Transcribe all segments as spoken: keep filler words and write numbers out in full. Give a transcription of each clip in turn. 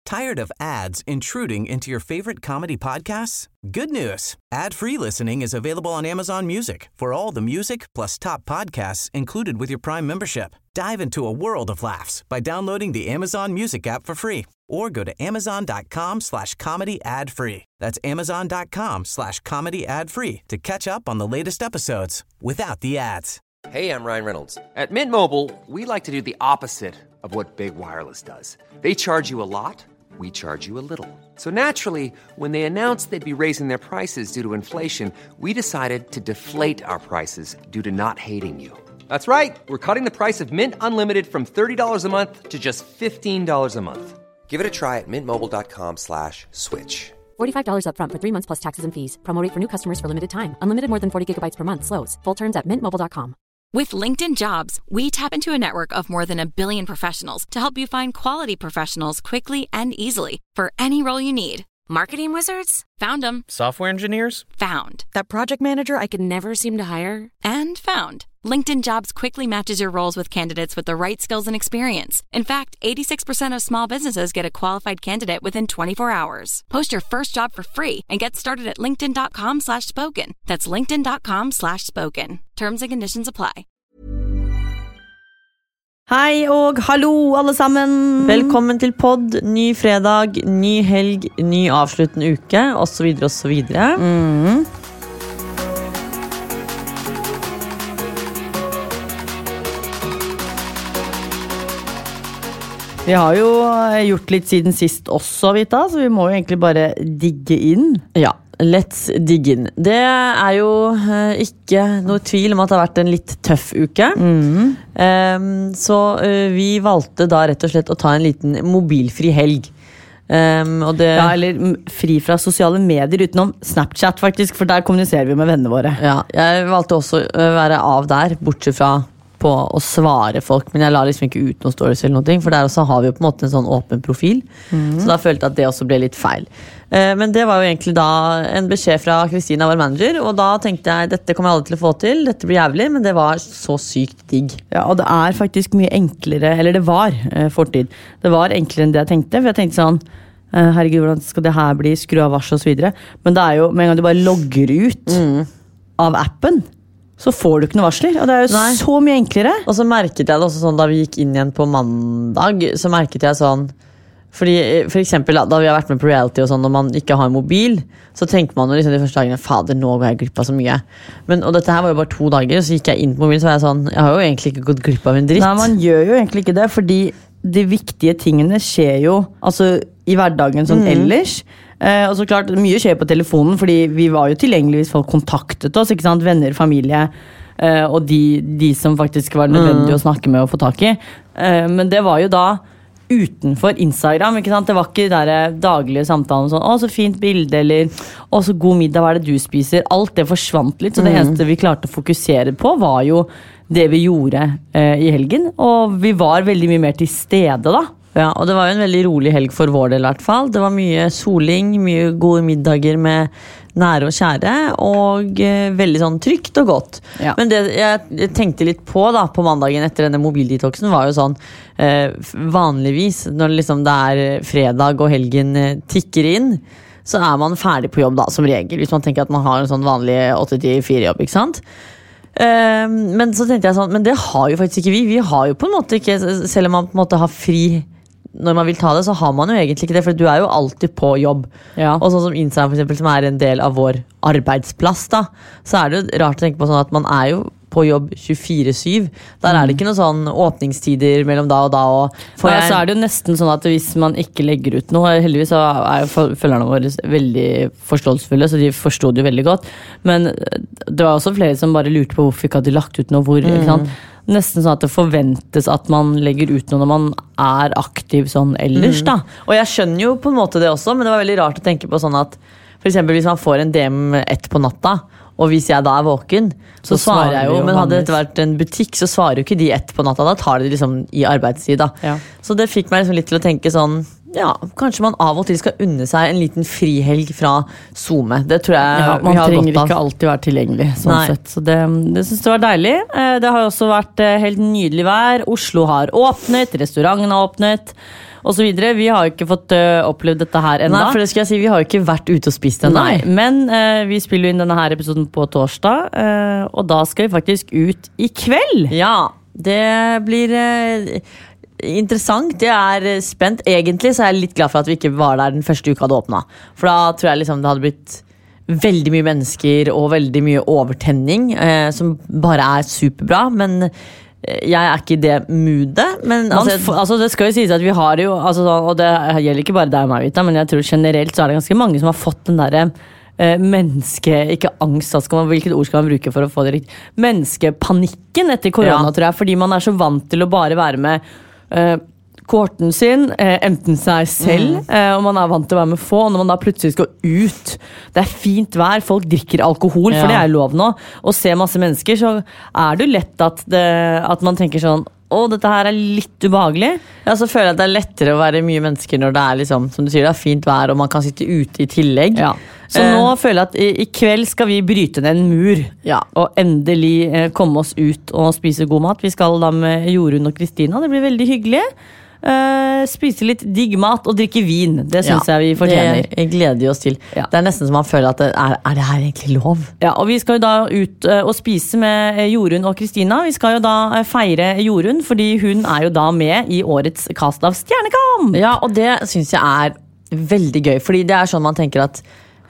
Tired of ads intruding into your favorite comedy podcasts? Good news. Ad-free listening is available on Amazon Music for all the music plus top podcasts included with your Prime membership. Dive into a world of laughs by downloading the Amazon Music app for free or go to amazon.com slash comedy ad free. That's amazon.com slash comedy ad free to catch up on the latest episodes without the ads. Hey, I'm Ryan Reynolds. At Mint Mobile, we like to do the opposite of what Big Wireless does. They charge you a lot, we charge you a little. So naturally, when they announced they'd be raising their prices due to inflation, we decided to deflate our prices due to not hating you. That's right. We're cutting the price of Mint Unlimited from thirty dollars a month to just fifteen dollars a month. Give it a try at mintmobile.com slash switch. forty-five dollars up front for three months plus taxes and fees. Promo rate for new customers for limited time. Unlimited more than forty gigabytes per month. Slows full terms at mint mobile dot com. With LinkedIn Jobs, we tap into a network of more than a billion professionals to help you find quality professionals quickly and easily for any role you need. Marketing wizards? Found them. Software engineers? Found. That project manager I could never seem to hire? And found. LinkedIn Jobs quickly matches your roles with candidates with the right skills and experience. In fact, eighty-six percent of small businesses get a qualified candidate within twenty-four hours. Post your first job for free and get started at linkedin.com slash spoken. That's linkedin.com slash spoken. Terms and conditions apply. Hei og hallo alle sammen. Velkommen til podd, ny fredag, ny helg, ny avsluttende uke, og så videre og så videre. Mm. Vi har jo gjort litt siden sist også, Vita, så vi må jo egentlig bare digge inn. Ja, let's dig in. Det er jo uh, ikke noe tvil om at det har vært en litt tøff uke. Mm. Um, så uh, vi valgte da rett og slett å ta en liten mobilfri helg. Um, og det... Ja, eller fri fra sosiale medier utenom Snapchat faktisk, for der kommuniserer vi med vennene våre. Ja, jeg valgte også å være av der, bortsett fra på å svare folk, men jeg la liksom ikke ut noen stories eller noe, for der også har vi jo på en måte en sånn åpen profil, mm. så da følte jeg at det også ble litt feil. Eh, men det var jo egentlig da en beskjed fra Kristina, vår manager, og da tenkte jeg, dette kommer jeg aldri til å få til, dette blir jævlig, men det var så sykt digg. Ja, og det er faktisk mye enklere, eller det var eh, fortid, det var enklere enn det jeg tenkte, for jeg tenkte sånn, eh, herregud, hvordan skal det her bli, skru av vars og så videre, men det er jo, med en gang du bare logger ut mm. av appen, så får du ikke noe varsler, og det er jo Nei. Så mye enklere. Og så merket jeg det også sånn, da vi gikk inn igjen på mandag, så merket jeg sånn, fordi for eksempel da vi har vært med på reality og sånn, når man ikke har en mobil, så tenker man jo liksom de første dagene, fader, nå går jeg glipp av så mye. Men, og dette her var jo bare to dager, så gikk jeg inn på mobilen, så var jeg sånn, jeg har jo egentlig ikke gått glipp av en dritt. Nei, man gjør jo egentlig ikke det, fordi de viktige tingene skjer jo, altså i hverdagen sånn mm. ellers, Uh, og så klart, mye skjer på telefonen, fordi vi var jo tilgjengelige hvis folk kontaktet oss, ikke sant? Venner, familie, uh, og de, de som faktisk var nødvendig mm. å snakke med og få tak i. Uh, men det var jo da utenfor Instagram, ikke sant? Det var ikke der daglige samtalen sånn, å, så fint bilde, eller å, så god middag, hva er det du spiser? Alt det forsvant litt, så det mm. eneste vi klarte å fokusere på var jo det vi gjorde uh, i helgen, og vi var veldig mye mer til stede da. Ja, og det var jo en veldig rolig helg for vår del i hvert fall. Det var mye soling, mye gode middager med nære og kjære, og eh, veldig sånn trygt og godt. Ja. Men det jeg tenkte litt på da, på mandagen etter denne mobildetoxen, var jo sånn, eh, vanligvis, når liksom det er fredag og helgen eh, tikker inn, så er man ferdig på jobb da, som regel, hvis man tenker at man har en sånn vanlig åtte til fire jobb, ikke sant? Uh, men så tenkte jeg sånn, men det har jo faktisk ikke vi. Vi har jo på en måte ikke, selv om man på en måte har fri når man vil ta det, så har man jo egentlig ikke det, for du er jo alltid på jobb. Ja. Og sånn som Instagram for eksempel, som er en del av vår arbeidsplass da, så er det jo rart å tenke på sånn at man er jo på jobb tjuefire syv. Der er det ikke noen sånn åpningstider mellom da og da. Og for ja, jeg... så er det jo nesten sånn at hvis man ikke legger ut noe, heldigvis så er jo følgerne våre veldig forståelsesfulle, så de forstod det jo veldig godt. Men det var også flere som bare lurte på hvorfor ikke hadde lagt ut noe, hvor, mm. ikke sant? Nesten sånn at det forventes at man legger ut noe når man er aktiv sånn ellers mm. da. Og jeg skjønner jo på en måte det også, men det var veldig rart å tenke på sånn at for eksempel hvis man får en D M ett på natta, og hvis jeg da er våken, så, så svarer jeg jo, jo men hadde dette vært en butikk, så svarer jo ikke de ett på natta, da tar de det liksom i arbeidstid da. Ja. Så det fikk meg liksom litt til å tenke sånn, ja, kanskje man av og til skal unne seg en liten frihelg fra Zoom. Det tror jeg ja, man trenger ikke alltid være tilgjengelig sånn Nei. Sett. Så det, det synes jeg var deilig. Det har jo også vært helt nydelig vær. Oslo har åpnet, restauranten har åpnet, og så videre. Vi har jo ikke fått uh, opplevd dette her enda. Nei, for det skal jeg si, vi har jo ikke vært ute og spist ennå. Nei, men uh, vi spiller jo inn denne her episoden på torsdag, uh, og da skal vi faktisk ut i kveld. Ja, det blir uh, interessant. Jeg er spent. Egentlig så er jeg litt glad for at vi ikke var der den første uka det åpnet. For da tror jeg liksom det hadde blitt veldig mye mennesker og veldig mye overtenning, uh, som bare er superbra, men jeg er ikke i det moodet, men altså, Man, altså, det skal jo sies at vi har jo altså, og det gjelder ikke bare deg og meg, Vita, men jeg tror generelt så er det ganske mange som har fått den der eh, menneske, ikke angst, skal man, hvilket ord skal man bruke for å få det riktig, menneskepanikken etter korona, ja. Tror jeg, fordi man er så vant til å bare være med eh, kohorten sin, eh, enten seg selv, mm. eh, og man er vant til å være med få, og når man da plutselig skal ut, det er fint vær, folk drikker alkohol, ja. For det er lov nå, og ser masse mennesker, så er det jo lett at, det, at man tenker sånn, å, dette her er litt ubehagelig. Ja, så føler jeg at det er lettere å være mye mennesker når det er liksom, som du sier, det er fint vær, og man kan sitte ute i tillegg. Ja. Så eh. nå føler jeg at i, i kveld skal vi bryte ned en mur, ja. Og endelig eh, komme oss ut og spise god mat. Vi skal da med Jorunn og Kristina, det blir veldig hyggelig. Uh, spise litt digg mat og drikke vin. Det synes ja, jeg vi fortjener. Det gleder oss til. Ja. Det er nesten som man føler at det er, er det her egentlig lov? Ja, og vi skal jo da ut uh, og spise med Jorunn og Kristina. Vi skal jo da uh, feire Jorunn, fordi hun er jo da med i årets cast av Stjernekamp. Ja, og det synes jeg er veldig gøy, fordi det er sånn man tenker at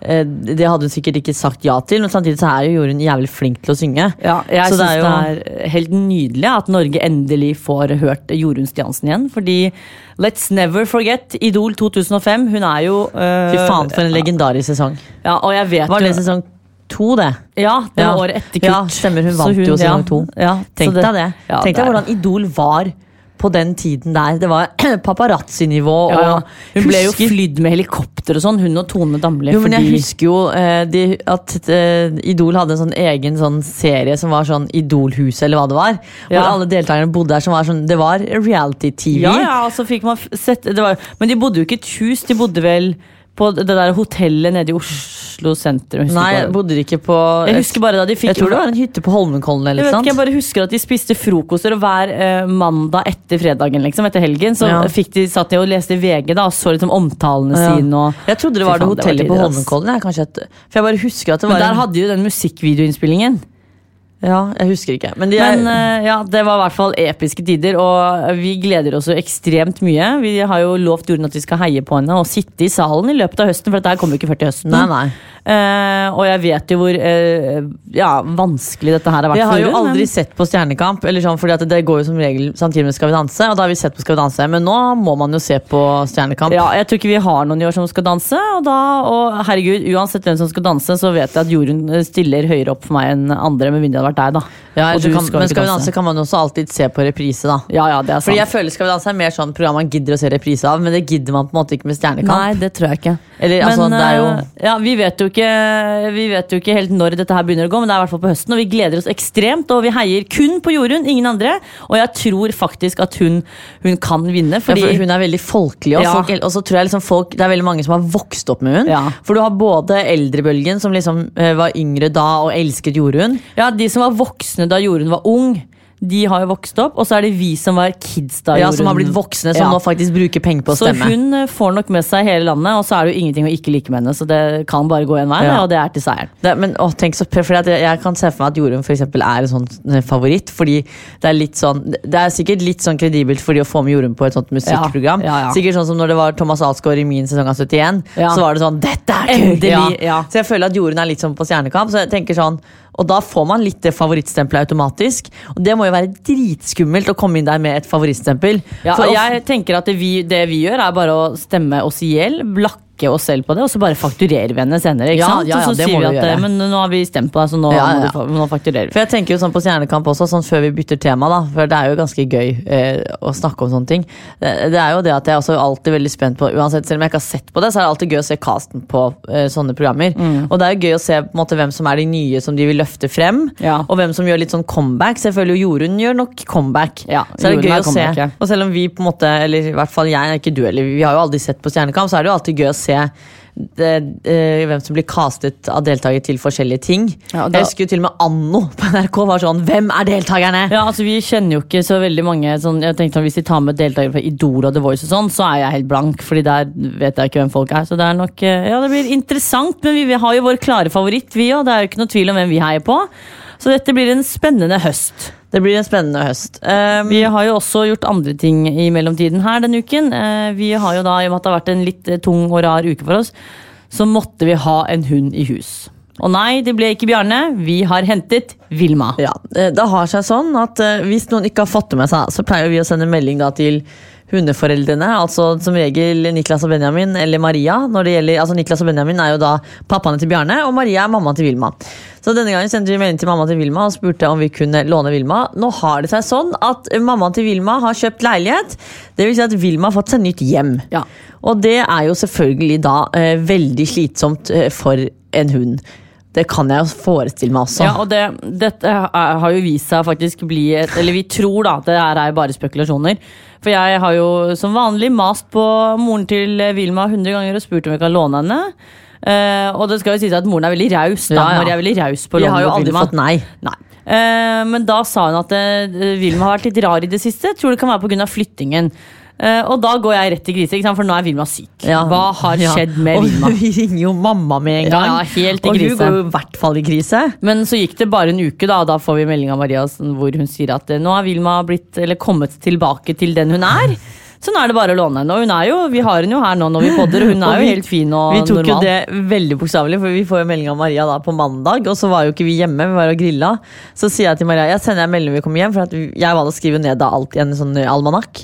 det hadde hun sikkert ikke sagt ja til, men samtidig så er jo Jorunn jævlig flink til å synge. Ja, jeg synes det er, jo... det er helt nydelig at Norge endelig får hørt Jorunn Stiansen igjen, fordi let's never forget Idol to tusen og fem, hun er jo uh... Fy faen for en legendarisk sesong. Ja, og jeg vet Var det sesong to det? Ja, det var ja. Året etter kutt. Ja, stemmer, hun vant hun, jo sesong to. Ja, Tenk deg det. Ja, Tenk deg hvordan Idol var på den tiden der. Det var paparazzi-nivå. Ja, ja. Hun ble jo flydd med helikopter og sånn, hun og Tone Damli. Jo, men jeg husker jo eh, de, at eh, Idol hadde en sånn egen sånn serie som var sånn Idolhuset, eller hva det var. Hvor ja. Alle deltakerne bodde der, som var sånn, det var reality-T V. Ja, ja, så fikk man sett, det var, men de bodde jo ikke i et hus, de bodde vel på det der hotellet nede i Oslo sentrum. Nei, jeg bodde ikke på Jeg husker bare da de fikk Jeg tror det var en hytte på Holmenkollen eller jeg, sant? jeg bare husker at de spiste frokoster, og hver eh, mandag etter fredagen, liksom, etter helgen, så ja. Fikk de satt de og leste V G da, og så liksom omtalene ja. Sine. Og, jeg trodde det var det hotellet det var på Holmenkollen. Jeg, kanskje et, for jeg bare husker at det var Men der en... hadde jo den musikkvideoinnspillingen. Ja, jeg husker ikke. Men, de er... Men uh, ja, det var i hvert fall episke tider, og vi gleder oss jo ekstremt mye. Vi har jo lovt Jorunn at vi skal heie på henne og sitte i salen i løpet av høsten, for dette her kommer jo ikke før til høsten. Nei, nei. Uh, og jeg vet jo hvor uh, ja, vanskelig dette her har vært. Jeg har jo Jorunn, aldri men... sett på Stjernekamp, eller sånn, fordi at det går jo som regel samtidig med Skal vi danse, og da har vi sett på Skal vi danse, men nå må man jo se på Stjernekamp. Ja, jeg tror ikke vi har noen i år som skal danse, og da, og herregud, uansett hvem som skal danse, så vet jeg at Jorunn stiller høyere opp for meg enn andre, med mindre det hadde vært deg da. Ja, kan, skal men Skal vi danse kan man også alltid se på reprise da. Ja, ja, det er sant. Fordi jeg føler Skal vi danse er mer sånn program man gidder å se reprise av, men det gidder man på en måte ikke med Stjernekamp. Nei, det tror jeg ikke. Eller, men, altså, det er jo... ja, vi vet jo ikke Vi vet jo ikke helt når dette her begynner å gå, men det er i hvert fall på høsten, og vi gleder oss ekstremt, og vi heier kun på Jorunn, ingen andre, og jeg tror faktisk at hun, hun kan vinne, fordi ja, for hun er veldig folkelig, og, ja. folk, og så tror jeg liksom folk, det er veldig mange som har vokst opp med hun, ja. For du har både eldrebølgen som liksom uh, var yngre da og elsket Jorunn. Ja, de som var voksne da Jorunn var ung, de har jo vokst opp, og så er det vi som var kids da. Ja, som har blitt voksne, som ja. Nå faktisk bruker penger på å stemme. Så hun får nok med seg hele landet, og så er det jo ingenting å ikke like med henne, så det kan bare gå en vei, ja. Og det er til seieren. Det, men å, tenk så, for jeg, jeg kan se for meg at Jorunn for eksempel er en sånn favoritt, fordi det er litt sånn, det er sikkert litt sånn kredibelt fordi å få med Jorunn på et sånt musikkprogram. Ja, ja, ja. Sikkert sånn som når det var Thomas Alsgaard i min sesong av syttien, ja. Så var det sånn, dette er kult! Endelig, ja. Så jeg føler at Jorunn er litt sånn på Stjernekamp, så jeg tenker sånn, og da får man litt det favorittstempelet automatisk. Og det må jo være dritskummelt å komme inn der med et favorittstempel. Ja, og jeg tenker at det vi, det vi gjør er bare å stemme oss i hjel, blakke oss selv på det, og så bare fakturerer vi henne senere, ikke ja, sant? Ja, ja, så det sier må vi vi at, gjøre. men nå har vi stemt på deg, så nå, ja, ja. må du, nå fakturerer vi. For jeg tenker jo sånn på Stjernekamp også, sånn før vi bytter tema da, for det er jo ganske gøy eh, å snakke om sånne ting. Det, det er jo det at jeg også er alltid veldig spent på, uansett, selv om jeg ikke har sett på det, så er det alltid gøy å se casten på eh, sånne programmer. Mm. Og det er jo gøy å se på en måte hvem som er de nye som de vil løfte frem, ja. Og hvem som gjør litt sånn comeback. Selvfølgelig jo Jorunn gjør nok comeback. Ja, så er det gøy å comeback, se. Ja. Og selv om vi på en måte, eller i hvert fall jeg, ikke du, eller vi har jo aldri sett på Stjernekamp, så er det jo alltid gøy å se se det, eh, hvem som blir castet av deltakere til forskjellige ting. Ja, da, jeg husker jo til og med Anno på N R K var sånn, hvem er deltakerne? Ja, altså vi kjenner jo ikke så veldig mange sånn, jeg tenkte at hvis de tar med deltakere fra Idol og The Voice og sånn, så er jeg helt blank, fordi der vet jeg ikke hvem folk er. Så det er nok, ja det blir interessant, men vi, vi har jo vår klare favoritt vi, og det er jo ikke noe tvil om hvem vi heier på. Så dette blir en spennende høst. Det blir en spennende høst. Um, vi har jo også gjort andre ting i mellomtiden her denne uken. Uh, vi har jo da, i og med at det har vært en litt tung og rar uke for oss, så måtte vi ha en hund i hus. Og nei, det ble ikke Bjarne. Vi har hentet Vilma. Ja, det har seg sånn at uh, hvis noen ikke har fått det med seg, så pleier vi å sende melding da til hundeforeldrene, altså som regel Niklas og Benjamin eller Maria. Når det gjelder, altså Niklas og Benjamin er jo da pappaene til Bjarne, og Maria er mammaen til Vilma. Så denne gangen sendte vi melding til mamma til Vilma og spurte om vi kunne låne Vilma. Nå har det seg sånn at mammaen til Vilma har kjøpt leilighet. Det vil si at Vilma har fått seg nytt hjem. Ja. Og det er jo selvfølgelig da eh, veldig slitsomt eh, for en hund. Det kan jeg jo forestille meg også. Ja, og det, dette har jo vist seg faktisk bli et, eller vi tror da, det her er bare spekulasjoner. For jeg har jo som vanlig mast på moren til Vilma hundre ganger og spurt om vi kan låne henne. Uh, og det skal jo sies at moren er veldig raus da, ja, ja. Når jeg er veldig raus på lån. Jeg har jo aldri fått nei. Nei. Uh, men da sa hun at uh, Vilma har vært litt rar i det siste. Jeg tror det kan være på grunn av flyttingen. Uh, og da går jeg rett til grise, ikke sant? For nå er Vilma syk. Ja, Hva har ja. skjedd med og Vilma? Og vi ringer jo mamma med en gang. Ja, helt i og krise. hun går jo i hvert fall i krise. Men så gikk det bare en uke da, og da får vi melding av Maria hvor hun sier at nå har Vilma blitt, eller kommet tilbake til den hun er. Så nå er det bare å låne henne. Og hun er jo, vi har henne jo her nå når vi podder, og hun er og vi, jo helt fin og normal. Vi tok normal. jo det veldig bokstavelig, for vi får jo melding av Maria da på mandag, og så var jo ikke vi hjemme, vi var og grilla. Så sier jeg til Maria, jeg sender en melding når vi kommer hjem, for at jeg var da skrive ned da alt i en sånn almanakk.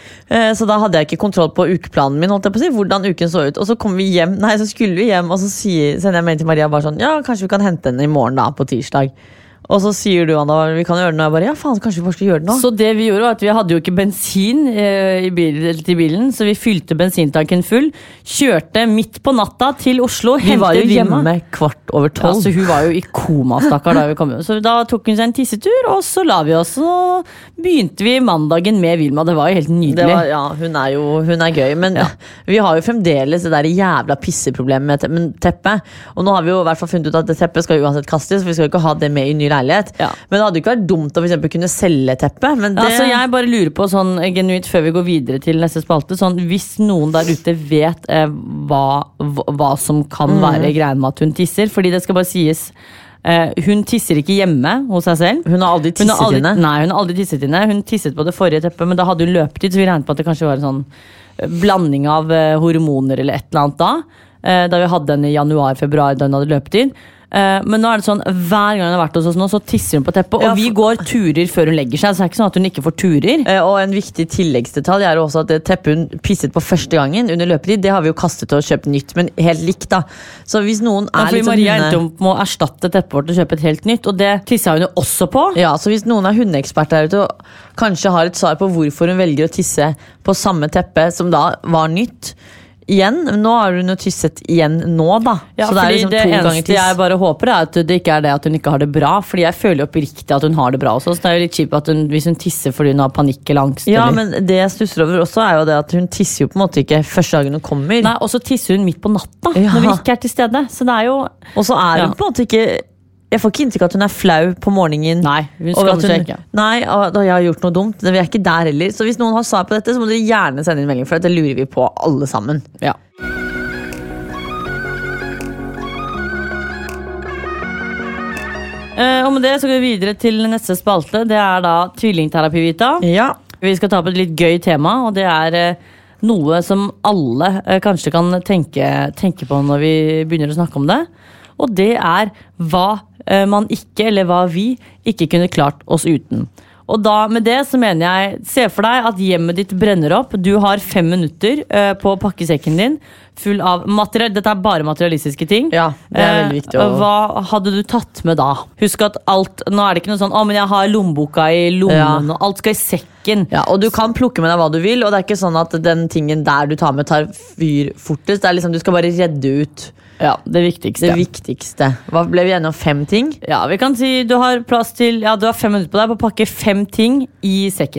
Så da hadde jeg ikke kontroll på ukeplanen min, holdt jeg på å si, hvordan uken så ut. Og så kom vi hjem, nei, så skulle vi hjem, og så sier, sender jeg melding til Maria bare sånn, ja, kanskje vi kan hente henne i morgen da, på tirsdag. Og så sier du, Anna, vi kan gjøre det nå. Jeg bare, ja faen, kanskje vi bare skal gjøre det nå. Så det vi gjorde var at vi hadde jo ikke bensin eh, i bil, til bilen, så vi fylte bensintanken full, kjørte midt på natta til Oslo, vi var jo hjemme Vilma. kvart over tolv. Ja, så hun var jo i koma, stakkar, da vi kom hjem. Så da tok hun seg en tissetur, og så la vi oss, og begynte vi mandagen med Vilma. Det var jo helt nydelig. Det var, ja, hun er jo, hun er gøy, men ja. vi har jo fremdeles det der jævla pisseproblemet med teppet. Og nå har vi jo i hvert fall funnet ut at det teppet skal uansett kastes, for vi skal jo ikke ha det med i ny leilighet. Ja. Men det hadde jo ikke vært dumt å for eksempel kunne selge teppet. Men det... altså, jeg bare lurer på sånn genuint før vi går videre til neste spalte, sånn, hvis noen der ute vet eh, hva, hva som kan mm. være greien med at hun tisser, fordi det skal bare sies eh, hun tisser ikke hjemme hos seg selv. Hun har aldri tisset hun har aldri, inne. Nei, hun har aldri tisset inne. Hun tisset på det forrige teppet, men da hadde hun løpetid, så vi regnet på at det kanskje var en sånn blanding av eh, hormoner eller et eller annet da. Eh, da vi hadde den i januar-februar da hun hadde løpetid. Uh, men nå er det sånn, hver gang hun har vært hos oss nå, så tisser hun på teppet. Og ja, for... vi går turer før hun legger seg. Så det er ikke sånn at hun ikke får turer. uh, Og en viktig tilleggsdetalj er jo også at det teppet hun pisset på første gangen under løpetid, det har vi jo kastet og kjøpt nytt, men helt likt da. Så hvis noen er ja, litt sånn Maria endte om å erstatte teppet vårt og kjøpe et helt nytt, og det tisset hun jo også på. Ja, så hvis noen er hundeekspert der ute og kanskje har et svar på hvorfor hun velger å tisse på samme teppe som da var nytt igjen, nå har hun jo tisset igjen nå da. Ja, så det er liksom det to ganger eneste jeg bare håper er at det ikke er det at hun ikke har det bra, fordi jeg føler jo oppriktig at hun har det bra også, så det er jo litt kjipt at hun, hvis hun tisser fordi hun har panikk eller angst. Ja, eller. Men det jeg stusser over også er jo det at hun tisser jo på en måte ikke første dagen hun kommer. Nei, og så tisser hun midt på natta, ja. når vi ikke er til stede, så det er jo... Og så er hun ja. på en måte ikke... Jeg får ikke inntrykk av at hun er flau på morgenen. Nei, hun skal hun, ikke. Nei, da jeg har gjort noe dumt. Vi er ikke der heller. Så hvis noen har svar på dette, så må dere gjerne sende inn melding, for dette lurer vi på alle sammen. Ja. Uh, og med det så går vi videre til neste spalte. Det er da tvillingterapi, Vita. Ja. Vi skal ta på et litt gøy tema, og det er uh, noe som alle uh, kanskje kan tenke, tenke på når vi begynner å snakke om det. Og det er hva uh, man ikke, eller hva vi ikke kunne klart oss uten. Og da med det så mener jeg, se for deg at hjemmet ditt brenner opp. Du har fem minutter uh, på å pakke sekken din, full av materiell. Dette er bare materialistiske ting. Ja, det er veldig viktig. Uh, hva hadde du tatt med da? Husk at alt, nå er det ikke noe sånn, å, men jeg har lommeboka i lommen, ja. Og alt skal i sekken. Ja, og du kan plukke med deg hva du vil, og det er ikke sånn at den tingen der du tar med tar fyr fortest. Det er liksom, du skal bare redde ut. Ja, det viktigste. Det viktigste. Hva ble vi enige om? Fem ting? Ja, vi kan si du har plass til, ja, du har fem minutter på deg på å pakke fem ting i sekken din.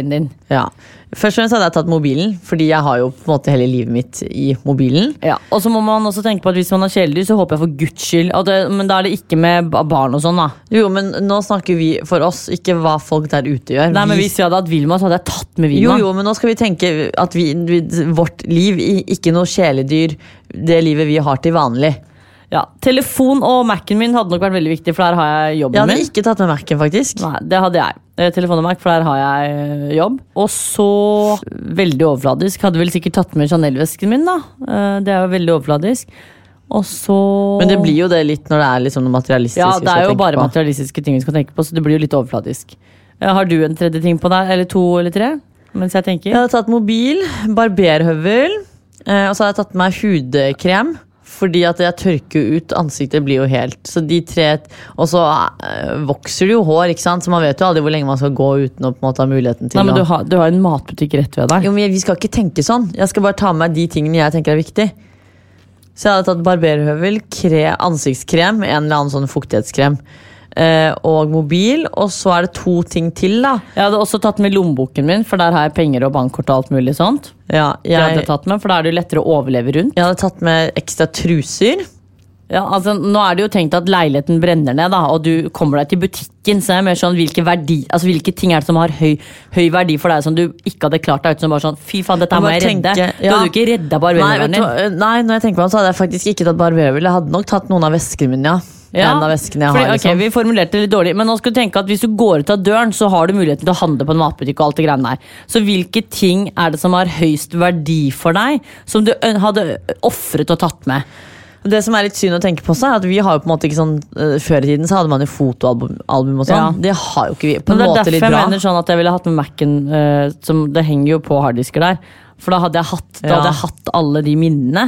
Ja, først og fremst hadde jeg tatt mobilen, fordi jeg har jo på en måte hele livet mitt i mobilen. Ja, og så må man også tenke på at hvis man har kjæledyr, så håper jeg for Guds skyld. Det, men da er det ikke med barn og sånn da. Jo, men nå snakker vi for oss, ikke hva folk der ute gjør. Nei, men hvis jeg hadde hatt Vilma, så hadde jeg tatt med Vilma. Jo, jo, men nå skal vi tenke at vi, vårt liv, ikke noe kjæledyr, det livet vi har til vanlig. Ja, telefon og Mac'en min hadde nok vært veldig viktig, for der har jeg jobben min. Jeg hadde min. ikke tatt med Mac'en, faktisk. Nei, det hadde jeg. Telefon og Mac, for der har jeg jobb. Og så, veldig overfladisk, hadde vel sikkert tatt med Chanel-vesken min da. Det er jo veldig overfladisk. Og så... Men det blir jo det litt når det er liksom noe materialistisk. Ja, det er jo bare på. materialistiske ting vi skal tenke på, så det blir jo litt overfladisk. Har du en tredje ting på deg, eller to eller tre? Mens jeg tenker. Jeg hadde tatt mobil, barberhøvel, og så hadde jeg tatt med meg hudkrem. Fordi at jeg tørker ut ansiktet blir jo helt. Så de tre, og så øh, vokser det jo hår, ikke sant? Så man vet jo aldri hvor lenge man skal gå uten å på en måte ha muligheten til. Nei, men du har, du har en matbutikk rett ved deg. Jo, men vi skal ikke tenke sånn. Jeg skal bare ta med de tingene jeg tenker er viktig. Så jeg hadde tatt barberhøvel, kre, ansiktskrem, en eller annen sånn fuktighetskrem. Uh, og mobil, og så er det to ting til da. Jeg hadde også tatt med lommeboken min, for der har jeg penger og bankkort og alt mulig sånt. Ja, jeg, jeg hadde tatt med, for da er det jo lettere å overleve rundt. Jeg hadde tatt med ekstra truser. Ja, altså nå er det jo tenkt at leiligheten brenner ned da, og du kommer deg til butikken, så er det mer sånn hvilke, verdi, altså, hvilke ting er det som har høy, høy verdi for deg som du ikke hadde klart deg ut, som bare sånn, fy faen, dette må jeg redde. Tenke, ja. Du hadde jo ikke reddet barberhøvelen din. Nei, når jeg tenker på det, så hadde jeg faktisk ikke tatt barberhøvel. Jeg hadde nok tatt noen av veskene mine, ja. Ja, en av veskene jeg fordi, har liksom. Ok, vi formulerte det litt dårlig. Men nå skal du tenke at hvis du går ut av døren, så har du muligheten til å handle på en matbutikk og alt det greiene der. Så hvilke ting er det som har høyst verdi for deg, som du hadde offret og tatt med? Det som er litt synd å tenke på seg, er at vi har jo på en måte ikke sånn uh, før i tiden så hadde man jo fotoalbum album og sånn. Ja. Det har jo ikke vi på en måte litt bra. Det er derfor jeg mener sånn at jeg ville hatt med Mac'en, uh, som det henger jo på harddisker der. For da hadde jeg hatt, da hadde jeg hatt alle de minnene.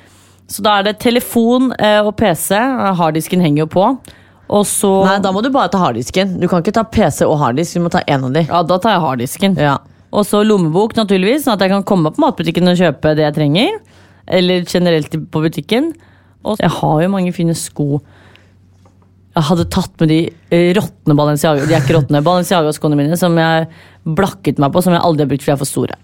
Så da er det telefon uh, og P C. Harddisken henger jo på. Og så... Nei, da må du bare ta harddisken. Du kan ikke ta P C og harddisk, du må ta en av de. Ja, da tar jeg harddisken. Ja. Og så lommebok naturligvis, sånn at jeg kan komme på matbutikken og kjøpe det jeg trenger. Eller generelt på butikken. Og jeg har jo mange fine sko. Jeg hadde tatt med de råttne Balenciaga, de er ikke råttne, Balenciaga-skoene mine, som jeg blakket meg på, som jeg aldri har brukt fordi jeg er for store.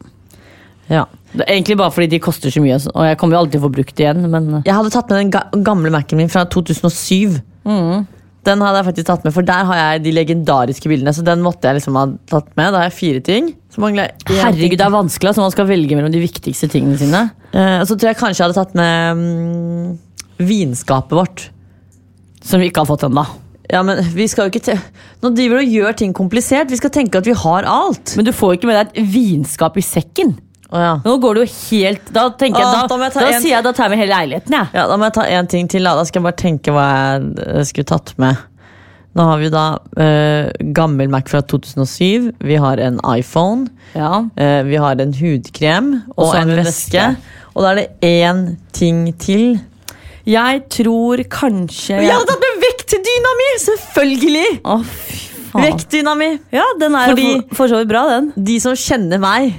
Ja. Det er egentlig bare fordi de koster så mye, og jeg kommer jo alltid til å få brukt det igjen, men... Jeg hadde tatt med den ga gamle Mac'en min fra to tusen og syv. Mm. Den hadde jeg faktisk tatt med, for der har jeg de legendariske bildene, så den måtte jeg liksom ha tatt med. Da har jeg fire ting. Så herregud, det er vanskelig, så man skal velge mellom de viktigste tingene sine. Uh, så tror jeg kanskje jeg hadde tatt med um, vinskapet vårt. Som vi ikke har fått enda. Ja, men vi skal jo ikke te Nå driver du og gjør ting komplisert. Vi skal tenke at vi har alt. Men du får ikke med deg et vinskap i sekken. Oh, ja. Nå går du helt Da tenker jeg, ah, da, da, jeg da en... sier jeg da tar jeg med hele leiligheten, ja. Ja, da må jeg ta en ting til da. Da skal jeg bare tenke hva jeg skulle tatt med. Nå har vi da uh, gammel Mac fra to tusen og syv. Vi har en iPhone. Ja. uh, Vi har en hudkrem og, og en veske. veske. Og da er det en ting til. Jeg tror kanskje Jeg hadde tatt med vektdyna mi! Selvfølgelig! Å, fy faen. Vektdyna mi. Ja, den er Fordi for, for så vidt bra, den. De som kjenner meg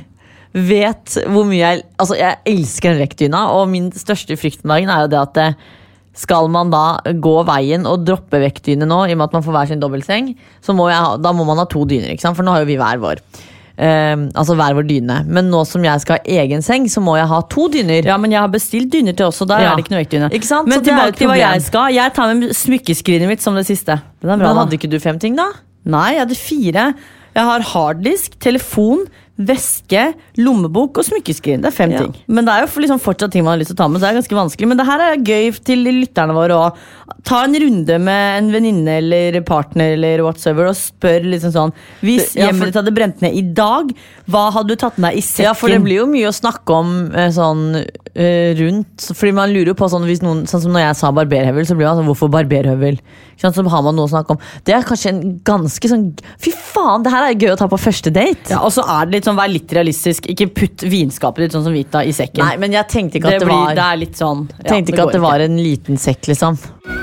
vet hvor mye jeg Altså, jeg elsker en vektdyna, og min største frykt om dagen er jo det at det, skal man da gå veien og droppe vektdyne nå, i og med at man får hver sin dobbeltseng, så må jeg ha, da må man ha to dyner, ikke sant? For nå har jo vi hver vår. Uh, altså hver vår dyne. Men nå som jeg skal ha egen seng, så må jeg ha to dyner. Ja, men jeg har bestilt dyner til oss, og der ja. er det ikke noe vektdyne. Ikke sant? Men tilbake til hva jeg skal. Jeg tar med smykkeskrinet mitt som det siste. Den er bra, men hadde ikke du fem ting da? Nei, jeg hadde fire. Jeg har harddisk, telefon, veske, lommebok og smykkeskrin. Det er fem ja. ting. Men det er jo liksom fortsatt ting man har lyst til å ta med, så det er ganske vanskelig. Men det her er gøy til lytterne våre å ta en runde med en venninne eller partner eller whatsoever og spør liksom sånn, hvis ja, hjemmet ditt hadde brent ned i dag, hva hadde du tatt med deg i sekken? Ja, for det blir jo mye å snakke om sånn uh, rundt, fordi man lurer jo på sånn, hvis noen, sånn som når jeg sa barberhøvel, så blir man sånn, hvorfor barberhøvel? Så har man noe å snakke om. Det er kanskje en ganske sånn, fy faen, det her er gøy å ta på første date. Ja, og så er det litt sånn, vær litt realistisk, ikke putt vinskapet ditt sånn som Vita i sekken. Nei, men jeg tenkte ikke at det, det blir, var det er litt sånn ja, tenkte ikke at det var en liten sekk liksom.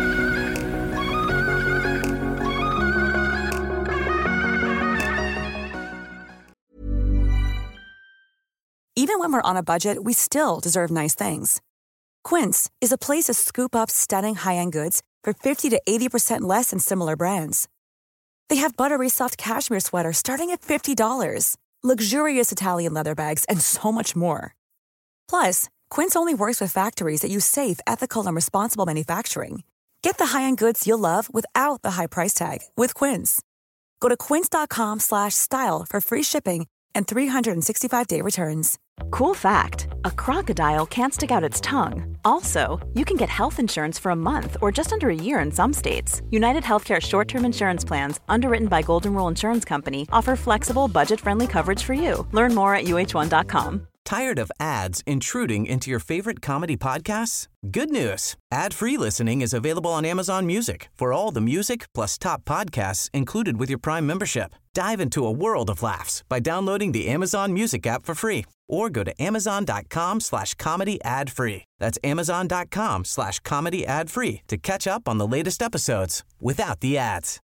Even when we're on a budget, we still deserve nice things. Quince is a place to scoop up stunning high-end goods for fifty to eighty percent less than similar brands. They have buttery soft cashmere sweaters starting at fifty dollars, luxurious Italian leather bags, and so much more. Plus, Quince only works with factories that use safe, ethical, and responsible manufacturing. Get the high-end goods you'll love without the high price tag with Quince. Go to quince.com slash style for free shipping and three sixty-five day returns. Cool fact, a crocodile can't stick out its tongue. Also, you can get health insurance for a month or just under a year in some states. United Healthcare short-term insurance plans, underwritten by Golden Rule Insurance Company, offer flexible, budget-friendly coverage for you. Learn more at U H one dot com. Tired of ads intruding into your favorite comedy podcasts? Good news. Ad-free listening is available on Amazon Music for all the music plus top podcasts included with your Prime membership. Dive into a world of laughs by downloading the Amazon Music app for free or go to amazon.com slash comedy ad-free. That's amazon.com slash comedy ad-free to catch up on the latest episodes without the ads.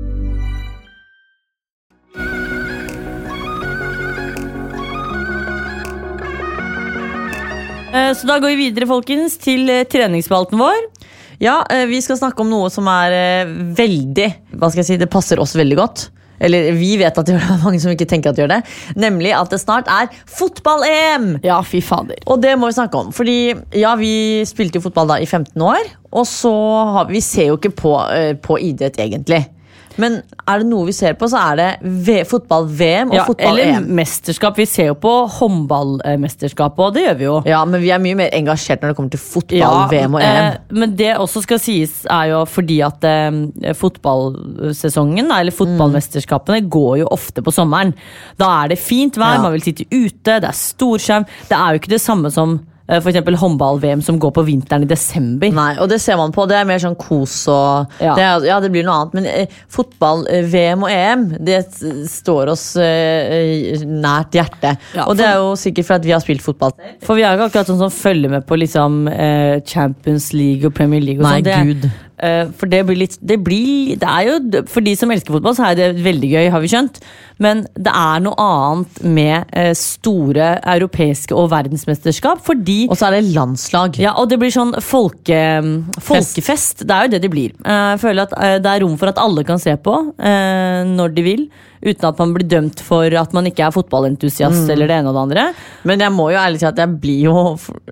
Så da går vi videre, folkens, til treningsspalten vår. Ja, vi skal snakke om noe som er veldig, hva skal jeg si, det passer oss veldig godt. Eller vi vet at det er mange som ikke tenker at det gjør det. Nemlig at det snart er fotball-E M. Ja, fy fader. Og det må vi snakke om. Fordi, ja, vi spilte jo fotball da i femten år. Og så har vi, vi ser jo ikke på, på idrett egentlig. Men er det noe vi ser på, så er det fotball-V M og ja, fotball-E M. Eller mesterskap. Vi ser jo på håndballmesterskap, og det gjør vi jo. Ja, men vi er mye mer engasjert når det kommer til fotball-V M og E M. Eh, men det også skal sies er jo fordi at eh, fotballsesongen, eller fotballmesterskapene, går jo ofte på sommeren. Da er det fint vær, ja. Man vil sitte ute, det er storskjerm. Det er jo ikke det samme som for eksempel håndball-V M som går på vinteren i desember. Nei, og det ser man på, det er mer sånn kos og ja, det, er, ja, det blir noe annet. Men eh, fotball-V M og E M, det står oss eh, nært hjertet. Ja, og det er jo sikkert for at vi har spilt fotball. For vi er jo akkurat sånn som følger med på liksom eh, Champions League og Premier League og Nei, sånn. Det, Gud. Uh, for det blir litt det, blir, det er jo, for de som elsker fotball så er det veldig gøy, har vi skjønt. Men det er noe annet med uh, store europeiske og verdensmesterskap, fordi og så er det landslag. Ja, og det blir sånn folke, folkefest. Det er jo det det blir. uh, Jeg føler at uh, det er rom for at alle kan se på uh, når de vil, uten at man blir dømt for at man ikke er fotballentusiast mm. eller det ene og det andre. Men jeg må jo ærlig si at jeg blir jo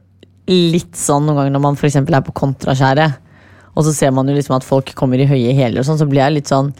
litt sånn noen ganger når man for eksempel er på kontraskjæret. Og så ser man jo liksom at folk kommer i høye hæler og sånn, så blir jeg litt sånn,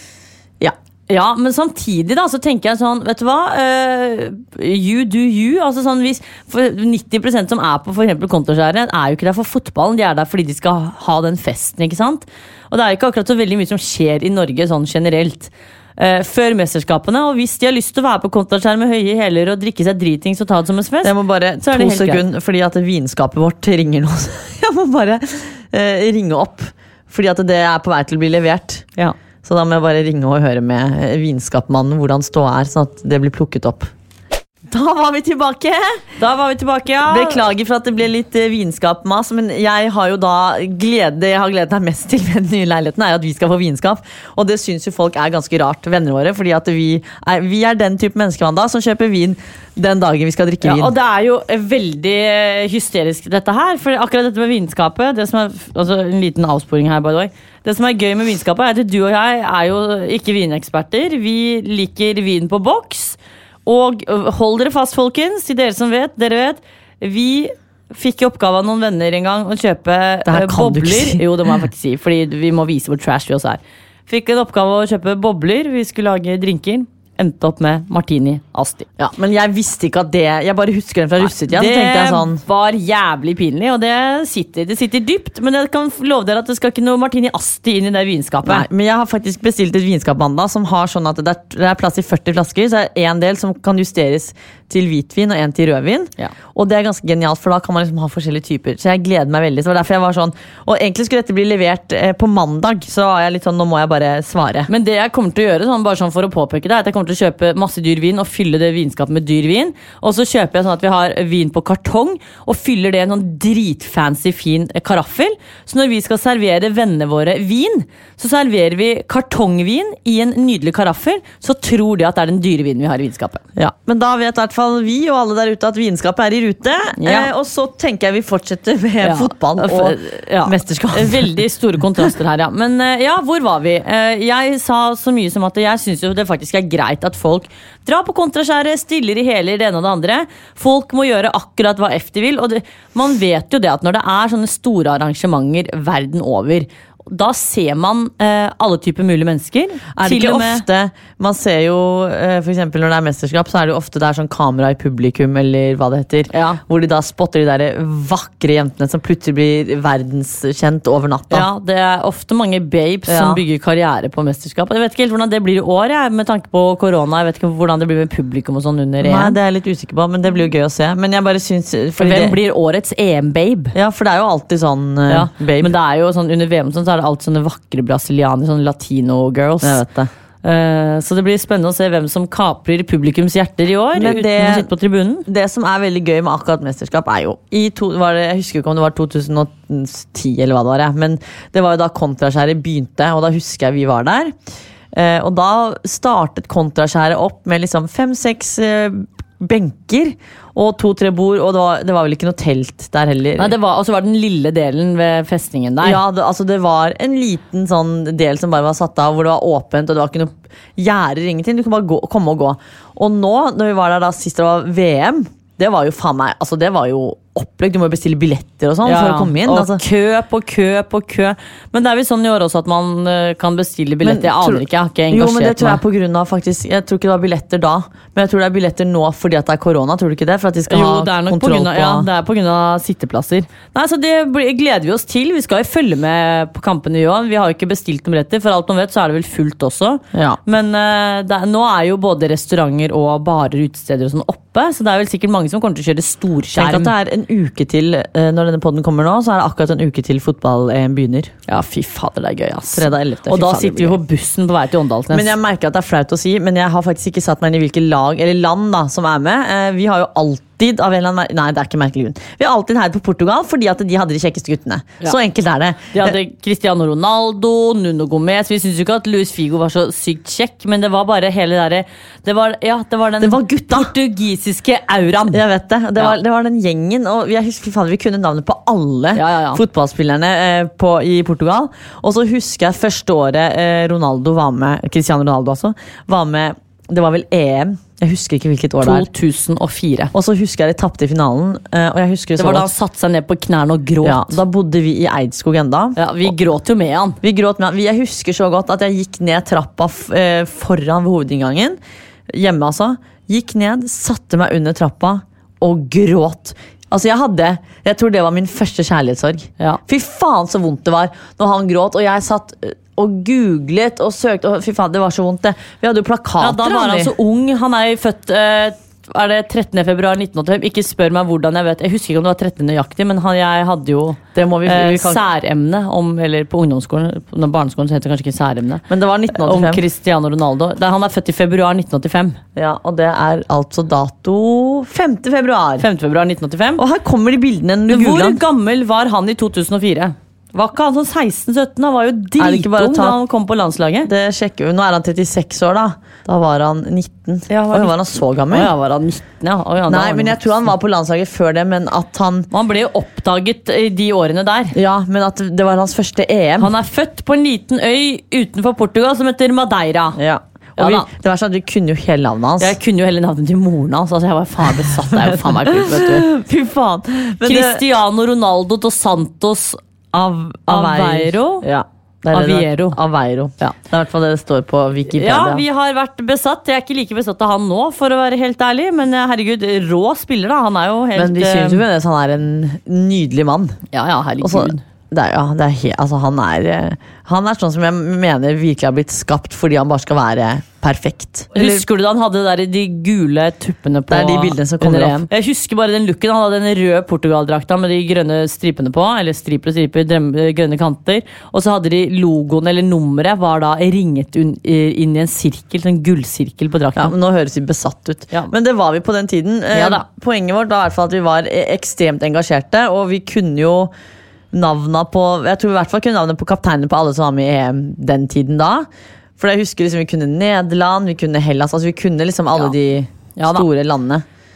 ja. Ja, men samtidig da, så tenker jeg sånn, vet du hva, uh, you do you, altså sånn, hvis for nitti prosent som er på for eksempel kontoskjæret, er jo ikke der for fotballen, de er der fordi de skal ha den festen, ikke sant? Og det er jo ikke akkurat så veldig mye som skjer i Norge sånn generelt. Uh, før mesterskapene, og hvis de har lyst til å være på kontoskjær med høye hæler og drikke seg driting, så ta det som en fest. Jeg må bare to sekunder, fordi at vinskapet vårt ringer nå. Jeg må bare uh, ringe opp, fordi at det er på vei til å bli levert. Ja. Så da må jeg bare ringe og høre med vinskapmannen hvordan stå er, sånn at det blir plukket opp. Da var vi tilbake. Da var vi tilbake, ja. Beklager for at det ble litt vinskapmas, men jeg har jo da glede, jeg har gledet meg mest til med den nye leiligheten, er at vi skal få vinskap. Og det synes jo folk er ganske rart, venner våre, fordi at vi er, vi er den type mennesker da, som kjøper vin den dagen vi skal drikke vin. Ja, og det er jo veldig hysterisk dette her, for akkurat dette med vinskapet, det som er, altså en liten avsporing her, by the way. Det som er gøy med vinskapet er at du og jeg er jo ikke vineksperter. Vi liker vin på boks. Og hold dere fast, folkens, til dere som vet, dere vet, vi fikk i oppgave av noen venner en gang å kjøpe bobler. Si. Jo, det må jeg faktisk si, fordi vi må vise hvor trash vi også er. Fikk en oppgave å kjøpe bobler, vi skulle lage drinker. Endte opp med Martini Asti. Ja, men jeg visste ikke at det, jeg bare husker den fra russetida. Det jeg sånn. Var jævlig pinlig, og det sitter, det sitter dypt, men jeg kan love dere at det skal ikke noe Martini Asti inn i det vinskapet. Nei, men jeg har faktisk bestilt et vinskap mandag som har sånn at det er, det er plass i førti flasker, så er det en del som kan justeres til hvitvin og en til rødvin. Ja. Og det er ganske genialt, for da kan man liksom ha forskjellige typer. Så jeg gleder meg veldig. Så det var derfor jeg var sånn. Og egentlig skulle dette bli levert eh, på mandag, så var jeg litt sånn, nå må jeg bare svare. Men det jeg kommer til å gjøre, sånn, bare sånn for å påpeke det, er at jeg kommer til å kjøpe masse dyr vin og fylle det vinskapet med dyr vin. Og så kjøper jeg sånn at vi har vin på kartong og fyller det i en sånn dritfancy fin karaffel. Så når vi skal servere vennene våre vin, så serverer vi kartongvin i en nydelig karaffel, så tror de at det er den dyrevinen vi har i vinskapet. Ja, men da vet hvert hvert fall vi og alle der ute at vitenskapet er i rute. Ja. Eh, og så tenker jeg vi fortsetter med ja. fotball og ja. mesterskap. Veldig store kontraster her, ja. Men ja, hvor var vi? Jeg sa så mye som at jeg synes jo det faktisk er greit at folk drar på kontraskjæret, stiller i hele det ene og det andre. Folk må gjøre akkurat hva F de vil, og det, man vet jo det at når det er sånne store arrangementer verden over, da ser man eh, alle typer mulige mennesker. Er det ikke ofte, man ser jo eh, for eksempel når det er mesterskap, så er det jo ofte det er sånn kamera i publikum, eller hva det heter, ja. hvor de da spotter de der vakre jentene som plutselig blir verdenskjent over natta. Ja, det er ofte mange babes ja. som bygger karriere på mesterskap. Jeg vet ikke helt hvordan det blir i år, jeg, med tanke på korona. Jeg vet ikke hvordan det blir med publikum og sånn under E M. Nei, det er jeg litt usikker på, men det blir jo gøy å se. Men jeg bare synes... Hvem det... blir årets E M-babe? Ja, for det er jo alltid sånn uh, ja. babe. Men det er jo sånn, under V M sånn, så er det alltid sånne vakre brasilianer, sånne latino-girls. Jeg vet det. Uh, så det blir spennende å se hvem som kaprer publikums hjerter i år, men uten det, å sitte på tribunen. Det som er veldig gøy med akkurat mesterskap er jo i to, var det, jeg husker ikke om det var to tusen og ti eller hva det var, ja. Men det var jo da kontraskjæret begynte, og da husker jeg vi var der. Uh, og da startet kontraskjæret opp med liksom fem-seks uh, benker og to-tre bord, og det var, det var vel ikke noe telt der heller. Nei, det var, og så var den lille delen ved festningen der. Ja, det, altså det var en liten sånn del som bare var satt av, hvor det var åpent, og det var ikke noe gjerder, ingenting. Du kunne bare gå, komme og gå. Og nå, når vi var der da sist det var V M, det var jo faen meg, altså det var jo opplegg, du må bestille billetter og sånn ja, for å komme inn. Og altså. kø på kø på kø. Men det er vel sånn i år også at man uh, kan bestille billetter. Jeg aner ikke, jeg har ikke engasjert meg. Jo, men det tror jeg på grunn av faktisk, jeg tror ikke det var billetter da, men jeg tror det er billetter nå fordi at det er korona, tror du ikke det? For at de skal jo, ha det er nok kontroll på grunn av, på... Ja, det er på grunn av sitteplasser. Nei, så det gleder vi oss til. Vi skal jo følge med på kampene i år. Vi har jo ikke bestilt noen billetter, for alt man vet så er det vel fullt også. Ja. Men uh, det er, nå er jo både restauranter og barer, utesteder og sånn oppe, så det er vel sikkert mange som kommer til å kjøre storskjerm. Tenk at det er en uke til når denne podden kommer nå, så er det akkurat en uke til fotball-E M begynner. Ja, fy fader, det er gøy, ass. Fredag ellevte Og da sitter vi på bussen på vei til Åndalsnes. Men jeg merker at det er flaut å si, men jeg har faktisk ikke satt meg inn i hvilke lag, eller land da, som er med. Vi har jo alltid av en eller annen, nei, det er ikke merkelig grunn. Vi har alltid heiet på Portugal, fordi at de hadde de kjekkeste guttene. Ja. Så enkelt er det. De hadde Cristiano Ronaldo, Nuno Gomez. Vi synes jo ikke at Luis Figo var så sykt kjekk, men det var bare hele der, det var, ja, det var den det var gutta. portugisiske auraen. Jeg vet det. Det, ja. var, det var den gjengen, og jeg husker, faen, vi kunne navnet på alle ja, ja, ja. fotballspillerne eh, på, i Portugal. Og så husker jeg første året eh, Ronaldo var med, Cristiano Ronaldo altså, var med, det var vel E M. Jeg husker ikke hvilket år det er. to tusen og fire. Og så husker jeg de tappte i finalen. Og jeg husker det var da han satte seg ned på knærne og gråt. Ja, da bodde vi i Eidskog enda. Ja, vi gråt jo med han. Vi gråt med han. Jeg husker så godt at jeg gikk ned trappa foran ved hovedinngangen. Hjemme altså. Gikk ned, satte meg under trappa og gråt. Altså jeg hadde, jeg tror det var min første kjærlighetssorg. Ja. Fy faen så vondt det var når han gråt, og jeg satt og googlet og søkte, og fy faen, det var så vondt det. Vi hadde jo plakater. Ja, da var han så ung, han er jo født eh, er det trettende februar nitten åttifem. Ikke spør meg hvordan jeg vet. Jeg husker ikke om det var trettende nøyaktig, men han, jeg hadde jo det må vi, eh, vi kan... særemne om, eller på ungdomsskolen, på barneskolen så heter det kanskje ikke særemne. Men det var nitten åttifem. Om Cristiano Ronaldo. Der, han er født i februar nitten åttifem. Ja, og det er altså dato femte februar. femte februar nitten åttifem. Og her kommer de bildene. Hvor gammel var han i to tusen og fire? Var ikke han sånn seksten sytten? Han var jo dritung da han kom på landslaget. Det sjekker vi. Nå er han trettiseks år da. Da var han nitten. Ja, var, Oi, var han så gammel? Ja, var han nitten, ja. Oi, ja Nei, men jeg tror han var på landslaget før det, men at han... Han ble jo oppdaget i de årene der. Ja, men at det var hans første E M. Han er født på en liten øy utenfor Portugal som heter Madeira. Ja. Og vi, det var sånn at vi kunne jo hele navnet hans. Jeg kunne jo hele navnet til moren hans. Altså jeg var faen besatt. Det er jo faen meg kult, vet du. Fy faen. Men Cristiano det... Ronaldo dos Santos Av, Aveiro? Ja. Aveiro. Aveiro. Ja. Det er i hvert fall det det står på Wikipedia. Ja, vi har vært besatt. Jeg er ikke like besatt av han nå, for å være helt ærlig. Men herregud, rå spiller da. Han er jo helt... Men vi synes jo at han er en nydelig mann. Ja, ja, herregud. Også, det er, ja, det er helt, altså, han, er, han er sånn som jeg mener virkelig har blitt skapt fordi han bare skal være perfekt. Husker du da han hadde der, de gule tuppene på? Det er de bildene som kommer opp. Jeg husker bare den looken. Han hadde den røde Portugal-drakta med de grønne stripene på, eller striper og striper, grønne kanter. Og så hadde de logoen, eller nummeret, var da ringet inn i en sirkel, en gullsirkel på drakta. Ja, men nå høres vi besatt ut. Ja. Men det var vi på den tiden. Ja, da. Poenget vårt var i hvert fall at vi var ekstremt engasjerte, og vi kunne jo navnet på, jeg tror i hvert fall kunne navnet på kapteinen på alle som var med i E M den tiden da. For jeg husker liksom vi kunne Nederland, vi kunne Hellas, altså vi kunne liksom alle ja. de ja, store landene.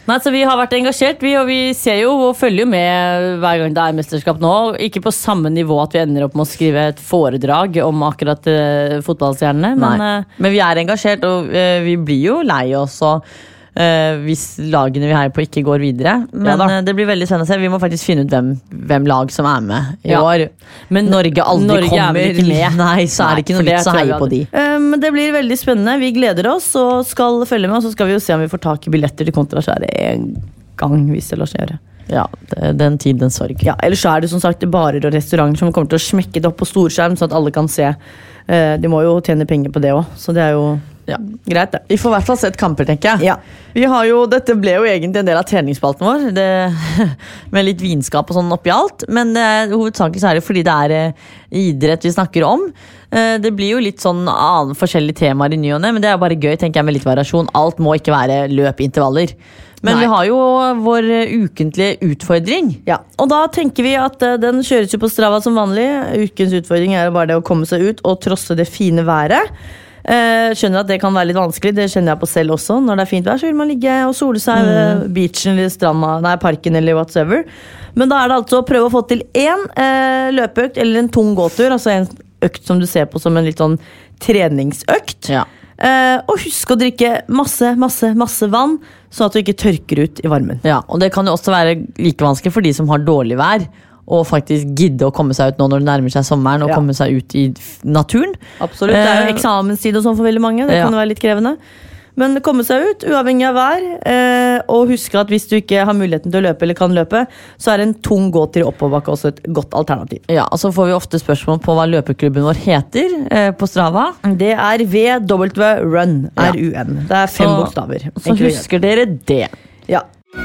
Nei, så vi har vært engasjert, vi, og vi ser jo og følger jo med hver gang det er mesterskap nå. Ikke på samme nivå at vi ender opp med å skrive et foredrag om akkurat uh, fotballstjernene. Men, uh, men vi er engasjert, og uh, vi blir jo lei oss og Uh, hvis lagene vi heier på ikke går videre. Men ja, uh, det blir veldig spennende å se. Vi må faktisk finne ut hvem, hvem lag som er med i ja. år. Men Norge aldri Norge kommer ikke med. Nei, så er det ikke noe vits å heie på de. Um, det blir veldig spennende. Vi gleder oss og skal følge med. Og så skal vi jo se om vi får tak i billetter til kontraskjæret en gang, hvis det lar seg gjøre. Ja, det, den tid, den sorg. Ja, ellers er det som sagt barer og restauranter som kommer til å smekke det opp på storskjerm, så at alle kan se. Uh, de må jo tjene penger på det også, så det er jo ja, greit det. Vi får i hvert fall sett kamper, tenker jeg. Ja. Vi har jo, dette ble jo egentlig en del av treningsspalten vår, det, med litt vinskap og sånn oppi alt, men eh, hovedsakelig så er det fordi det er eh, idrett vi snakker om. Eh, det blir jo litt sånn annen forskjellige temaer i ny og ne, men det er bare gøy, tenker jeg, med litt variasjon. Alt må ikke være løpintervaller. Men Nei. Vi har jo vår ukentlige utfordring. Ja, og da tenker vi at uh, den kjøres jo på Strava som vanlig. Ukens utfordring er bare det å komme seg ut og trosse det fine været. Uh, skjønner at det kan være litt vanskelig. Det kjenner jeg på selv også. Når det er fint vær, så vil man ligge og sole seg ved mm. beachen eller stranda, nei, parken eller whatsoever. Men da er det altså å prøve å få til en uh, løpeøkt eller en tung gåtur. Altså en økt som du ser på som en litt sånn treningsøkt. Ja. Uh, og husk å drikke masse, masse, masse vann, sånn at du ikke tørker ut i varmen. Ja, og det kan jo også være like vanskelig for de som har dårlig vær, og faktisk gidde å komme seg ut nå når det nærmer seg sommeren, og ja. komme seg ut i naturen. Absolutt, det er jo eksamenstid og sånn for veldig mange, det ja. kan jo være litt krevende. Men komme seg ut, uavhengig av vær, eh, og huske at hvis du ikke har muligheten til å løpe eller kan løpe, så er en tung gåtur oppoverbakke også et godt alternativ. Ja, og så får vi ofte spørsmål på hva løpeklubben vår heter eh, på Strava. Det er V W Run, R U N. Det er fem så, bokstaver. Så husker dere det. Ja.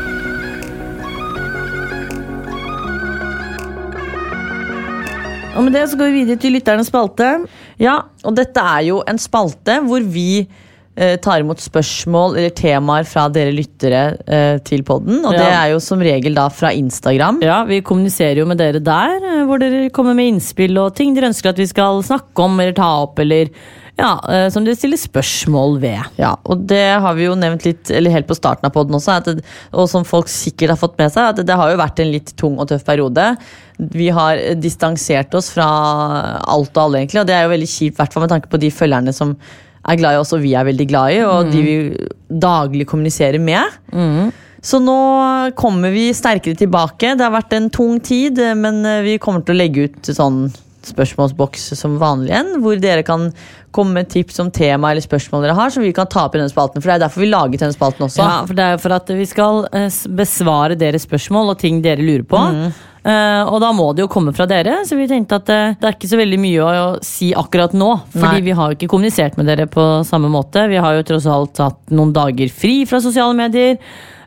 Og med det så går vi videre til lytternes spalte. Ja, og dette er jo en spalte hvor vi tar imot spørsmål eller temaer fra dere lyttere eh, til podden, og ja. det er jo som regel da fra Instagram. Ja, vi kommuniserer jo med dere der, hvor dere kommer med innspill og ting dere ønsker at vi skal snakke om eller ta opp, eller ja, eh, som dere stiller spørsmål ved. Ja, og det har vi jo nevnt litt, eller helt på starten av podden også, at det, og som folk sikkert har fått med seg, at det, det har jo vært en litt tung og tøff periode. Vi har distansert oss fra alt og alle egentlig, og det er jo veldig kjipt, i hvert fall med tanke på de følgerne som er glad i oss, og vi er veldig glad i, og mm. de vi daglig kommuniserer med. Mm. Så nå kommer vi sterkere tilbake. Det har vært en tung tid, men vi kommer til å legge ut sånn spørsmålsboks som vanlig igjen, hvor dere kan komme med tips om tema eller spørsmål dere har, som vi kan ta opp i denne spalten, for det er derfor vi laget denne spalten også. Ja, for det er for at vi skal besvare deres spørsmål og ting dere lurer på. Mm. Uh, og da må det jo komme fra dere, så vi tenkte at uh, det er ikke så veldig mye å, å si akkurat nå, fordi Nei. vi har jo ikke kommunisert med dere på samme måte. Vi har jo tross alt hatt noen dager fri fra sosiale medier,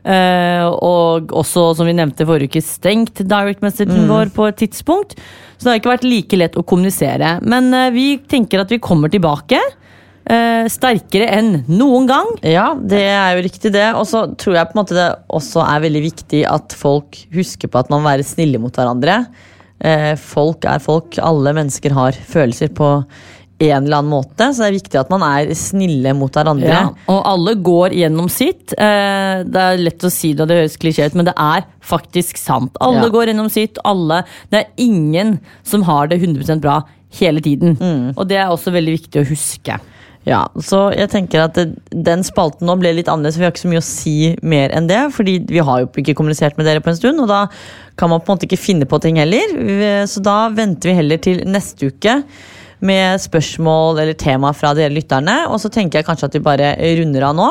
uh, og også, som vi nevnte forrige uke, stengt direct messagen mm. vår på et tidspunkt, så det har ikke vært like lett å kommunisere. Men uh, vi tenker at vi kommer tilbake Uh, sterkere enn noen gang. Ja, det er jo riktig det. Og så tror jeg på en måte det også er veldig viktig at folk husker på at man må være snille mot hverandre. Uh, folk er folk. Alle mennesker har følelser på en eller annen måte, så det er viktig at man er snille mot hverandre. Ja, og alle går gjennom sitt. Uh, det er lett å si det, og det høres klisjé ut, men det er faktisk sant. Alle ja. går gjennom sitt, alle. Det er ingen som har det hundre prosent bra hele tiden. Mm. Og det er også veldig viktig å huske. Ja, så jeg tenker at det, den spalten nå ble litt annerledes, vi har ikke så mye å si mer enn det, fordi vi har jo ikke kommunisert med dere på en stund, og da kan man på en måte ikke finne på ting heller, så da venter vi heller til neste uke med spørsmål eller tema fra dere lytterne, og så tenker jeg kanskje at vi bare runder av nå,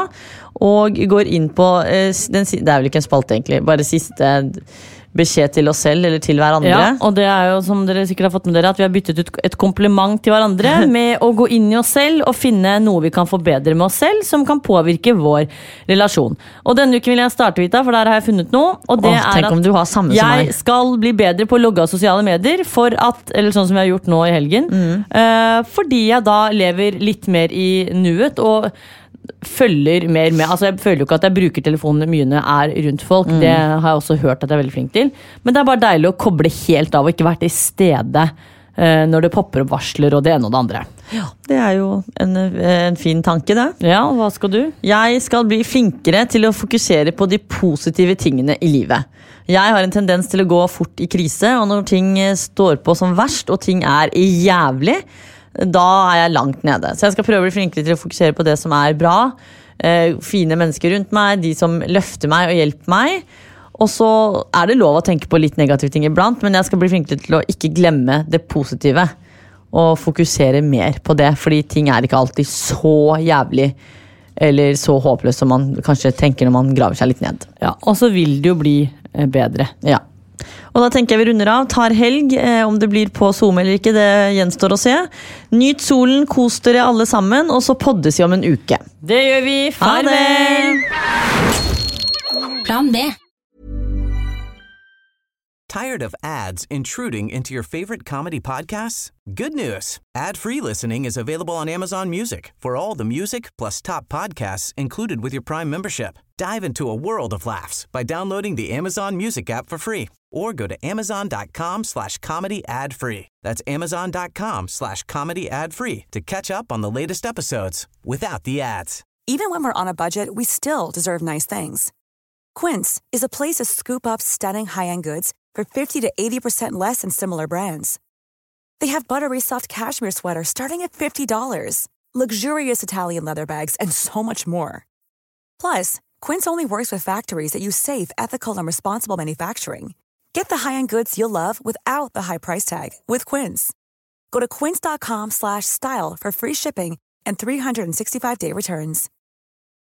og går inn på, den, det er vel ikke en spalte egentlig, bare siste beskjed til oss selv eller til hverandre. Ja, og det er jo som dere sikkert har fått med dere, at vi har byttet ut et kompliment til hverandre med å gå inn i oss selv og finne noe vi kan forbedre med oss selv som kan påvirke vår relasjon. Og denne uken vil jeg starte, Vita, for der har jeg funnet noe, og det Åh, er at du har samme jeg skal bli bedre på å logge av sosiale medier, for at, eller sånn som vi har gjort nå i helgen, mm. uh, fordi jeg da lever litt mer i nuet, og følger mer med, altså jeg føler jo ikke at jeg bruker telefonen mye når jeg er rundt folk, mm. det har jeg også hørt at jeg er veldig flink til, men det er bare deilig å koble helt av og ikke være til stede uh, når det popper opp varsler og det ene og det andre. Ja, det er jo en, en fin tanke det. Ja, hva skal du? Jeg skal bli flinkere til å fokusere på de positive tingene i livet. Jeg har en tendens til å gå fort i krise, og når ting står på som verst, og ting er jævlig, da er jeg langt nede. Så jeg skal prøve å bli flinkere til å fokusere på det som er bra, eh, fine mennesker rundt meg, de som løfter meg og hjelper meg. Og så er det lov å tenke på litt negative ting iblant, men jeg skal bli flinkere til å ikke glemme det positive. Og fokusere mer på det, fordi ting er ikke alltid så jævlig eller så håpløst som man kanskje tenker når man graver seg litt ned. Ja, og så vil det jo bli bedre. Ja. Og da tenker jeg vi runder av, tar helg, eh, om det blir på Zoom eller ikke, det gjenstår å se. Nyt solen, kos dere alle sammen, og så poddes vi om en uke. Det gjør vi, farvel! Plan B. Tired of ads intruding into your favorite comedy podcasts? Good news. Ad-free listening is available on Amazon Music for all the music plus top podcasts included with your Prime membership. Dive into a world of laughs by downloading the Amazon Music app for free or go to amazon.com slash comedy ad free. That's amazon.com slash comedy ad free to catch up on the latest episodes without the ads. Even when we're on a budget, we still deserve nice things. Quince is a place to scoop up stunning high-end goods for fifty to eighty percent less than similar brands. They have buttery soft cashmere sweaters starting at fifty dollars, luxurious Italian leather bags, and so much more. Plus, Quince only works with factories that use safe, ethical, and responsible manufacturing. Get the high-end goods you'll love without the high price tag with Quince. Go to quince.com slash style for free shipping and three sixty-five day returns.